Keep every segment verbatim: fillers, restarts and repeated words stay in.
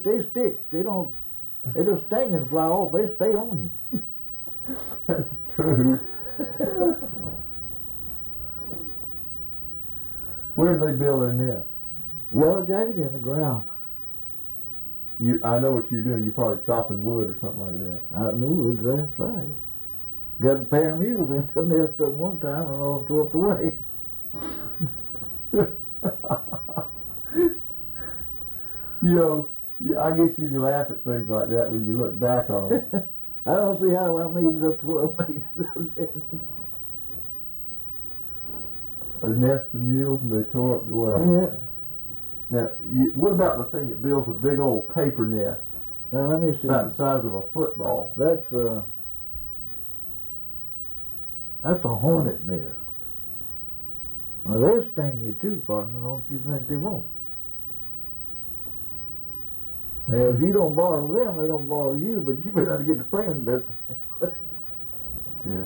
they stick. They don't, they just sting and fly off. They stay on you. That's true. Where do they build their nest? Yellow jacket in the ground. You, I know what you're doing. You're probably chopping wood or something like that. Out in the woods, that's right. Got a pair of mules in the nest at one time, run off to up the way. You know, yeah, I guess you can laugh at things like that when you look back on it. I don't see how I made it up to where I made it up. A nest of mules and they tore up the way. Yeah. Now, you, what about the thing that builds a big old paper nest? Now let me see. About the size of a football. That's uh, that's a hornet nest. Now they'll sting you too, partner. Don't you think they won't? Now, if you don't bother them, they don't bother you. But you better not get the pain bit. Yeah.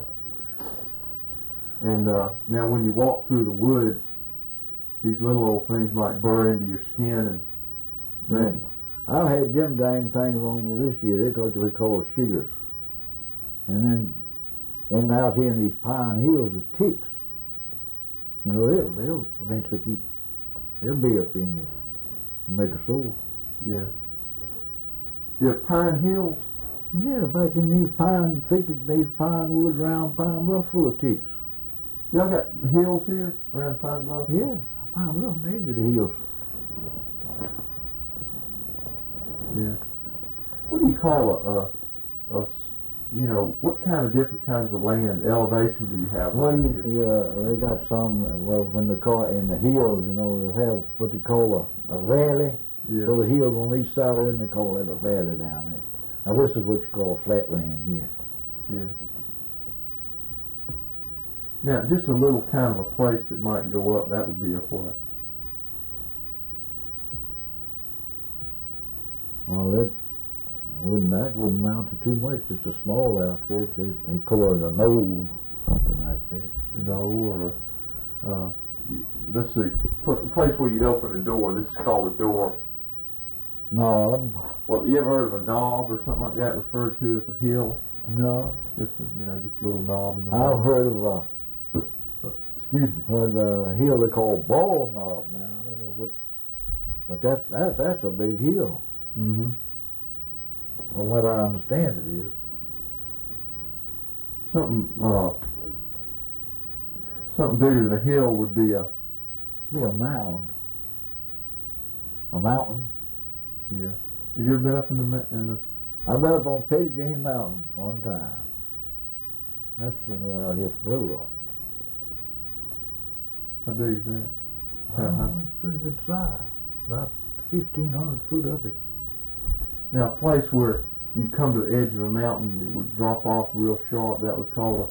And uh, now, when you walk through the woods, these little old things might burr into your skin, and Man, I've had them dang things on me this year. They call we call sugars. And then, and out here in these pine hills is ticks. You know, they'll they'll eventually keep they'll be up in you and make a sore. yeah. Yeah, Pine Hills. Yeah, back in these pine thickets, these pine woods around Pine Bluff, full of ticks. Y'all got hills here around Pine Bluff? Yeah, Pine Bluff, on the edge of the hills. Yeah. What do you call a, a, a s- you know, what kind of different kinds of land, elevation do you have Well, around you, here? yeah, they got some. Well, when they call in the hills, you know, they have what they call a, a valley. Yeah. So the hills on each side of it, and they call it a valley down there. Now this is what you call flatland here. Yeah. Now, just a little kind of a place that might go up, that would be a what? Well, that wouldn't that wouldn't amount to too much. Just a small outfit. They, they call it a knoll, something like that. You see. No, or a, uh, y- let's see, pl- place where you'd open a door. This is called a door. Knob. Well, you ever heard of a knob or something like that referred to as a hill? No. Just a, you know, just a little knob in the I've middle. heard of a, excuse me, what a hill they call Ball Knob now. I don't know what, but that's, that's, that's a big hill. Mm-hmm. From what I understand it is. Something, uh, something bigger than a hill would be a, Be a mound. A mountain. yeah. Have you ever been up in the, ma- in the, I've been up on Petty Jane Mountain one time. That's, you know, out here for Little Rock. how big is that? Oh, Uh-huh. pretty good size. About fifteen hundred foot up it. Now, a place where you come to the edge of a mountain and it would drop off real sharp, that was called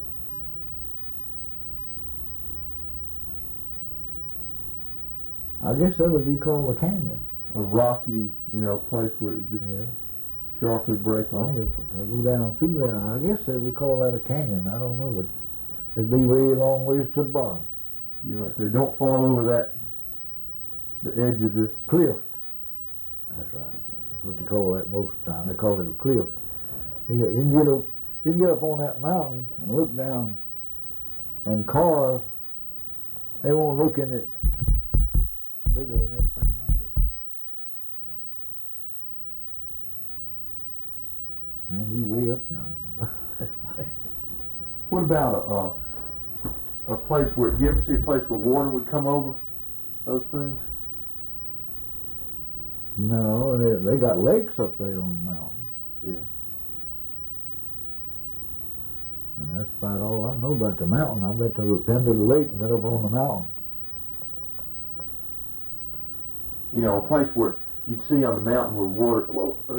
I guess that would be called a canyon. a, a rocky, you know, place where it would just Yeah. sharply break Well, off. if I go down through there, I guess they would call that a canyon. I don't know. It's, it'd be way long ways to the bottom. You might say, don't fall over that, the edge of this. Cliff. That's right. That's what they call that most of the time. They call it a cliff. You, you can get up, you can get up on that mountain and look down, and cars, they won't look in it bigger than that thing right there. And you way up yonder. What about a, a, a place where, you ever see a place where water would come over those things? No, they, they got lakes up there on the mountain. Yeah. And that's about all I know about the mountain. I've been to the end of the lake and been up on the mountain. You know, a place where you'd see on the mountain where water, well,